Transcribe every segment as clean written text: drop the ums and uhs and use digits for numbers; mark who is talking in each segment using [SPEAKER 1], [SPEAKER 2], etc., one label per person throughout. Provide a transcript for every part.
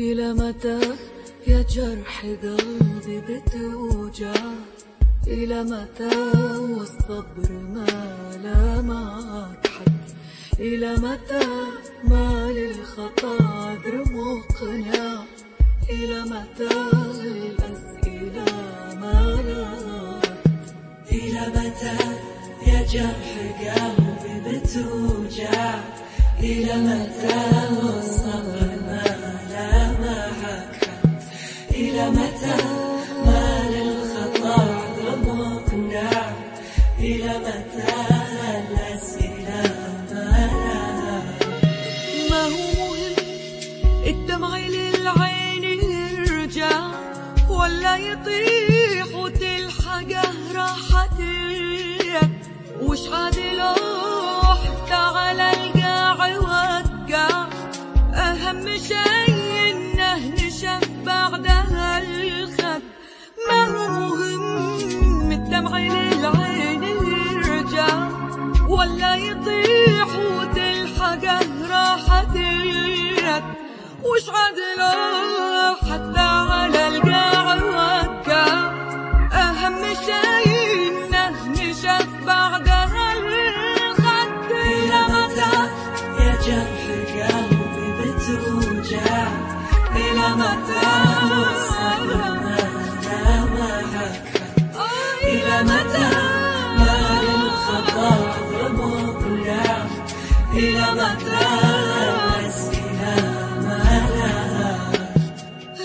[SPEAKER 1] إلى متى يا جرح قلبي بتوجع؟ إلى متى والصبر ما لا معك حد؟ إلى متى ما للخطا عذر مقنع؟ إلى متى الأسئلة ما لا رد؟
[SPEAKER 2] إلى متى يا جرح قلبي بتوجع؟ إلى متى والصبر ما لا معك حد؟ إلى متى ما للخطا عذر مقنع؟ إلى متى الأسئلة ما لا رد؟
[SPEAKER 1] ما هو مهم الدمع للعين يرجع ولا يطيح وتلحقه راحة اليد؟ وش عادي لو حتى على القاع يوقع؟ أهم شي إنه نشف بعدها الخد. ما هو مهم الدمع للعين يرجع ولا يطيح وتلحقه راحة اليد؟ وش عادي لو حتى على القاع يوقع؟ أهم شي إنه نشف بعدها الخد.
[SPEAKER 2] إلى متى يا جرح قلبي بتوجع؟ إلى متى والصبر ما لا معك حد؟ إلى متى ما للخطا عذر مقنع؟ إلى متى الأسئلة ما لها رد؟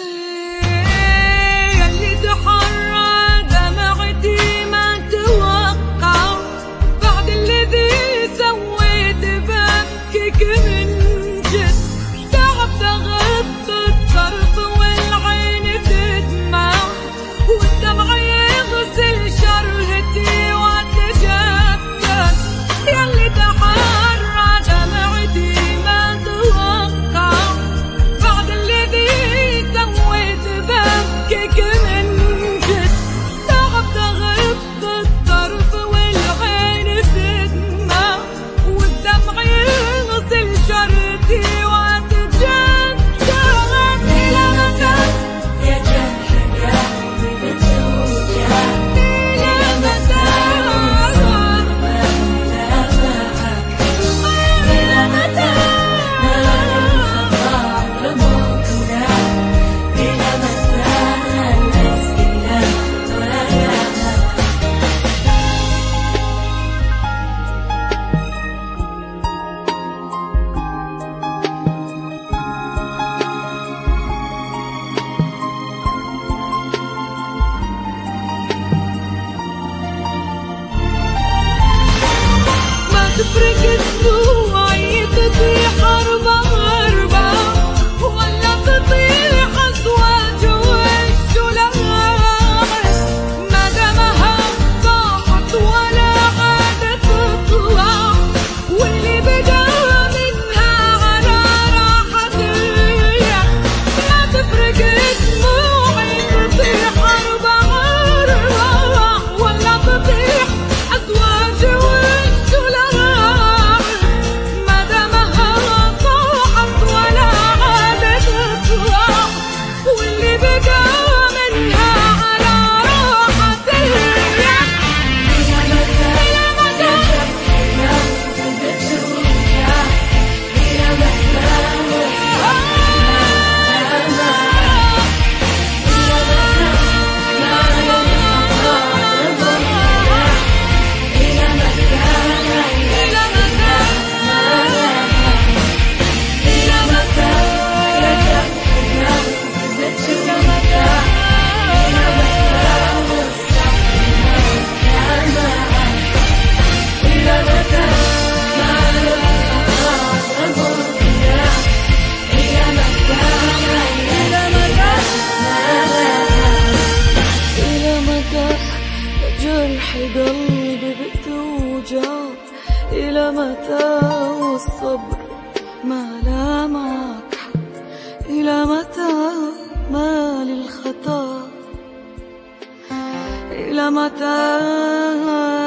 [SPEAKER 1] ياللي تحرى دمعتي ما توقع بعد الذي سويت ببكيك من جد. تعبت أغض الطرف والعين تدمع والدمع يغسل شرهتي واتجدد. ياللي تحرى دمعتي ما توقع بعد الذي سويت ببكيك من جد. تعبت أغض الطرف والعين تدمع والدمع يغسل شرهتي واتجدد.
[SPEAKER 2] إلى متى يا جرح قلبي بتوجع؟ إلى متى والصبر ما لا معك حد؟ إلى متى ما للخطا عذر مقنع؟ إلى متى الأسئلة ما لها رد؟
[SPEAKER 1] ما تفرق الدموع تطيح أربع ولا تطيح أزواج والشلال. ما دامها طاحت ولا عادت تطلع واللي بدا منها على راحة اليد. ما تفرق الدموع تطيح أربع ولا تطيح أزواج والشلال. ما دامها طاحت ولا عادت تطلع واللي بقى منها على راحة اليد.
[SPEAKER 2] إلى متى يا جرح قلبي بتوجع؟ إلى متى والصبر ما لا معك؟ إلى متى ما للخطا عذر مقنع؟ إلى متى الأسئلة ما لها رد؟ إلى متى يا جرح قلبي بتوجع؟ إلى متى والصبر ما لا معك؟ إلى متى ما للخطا عذر مقنع؟ إلى متى الأسئلة ما لها رد؟
[SPEAKER 1] إلى متى يا جرح قلبي بتوجع؟ إلى متى والصبر ما لا معك حد؟ إلى متى ما للخطا؟ إلى متى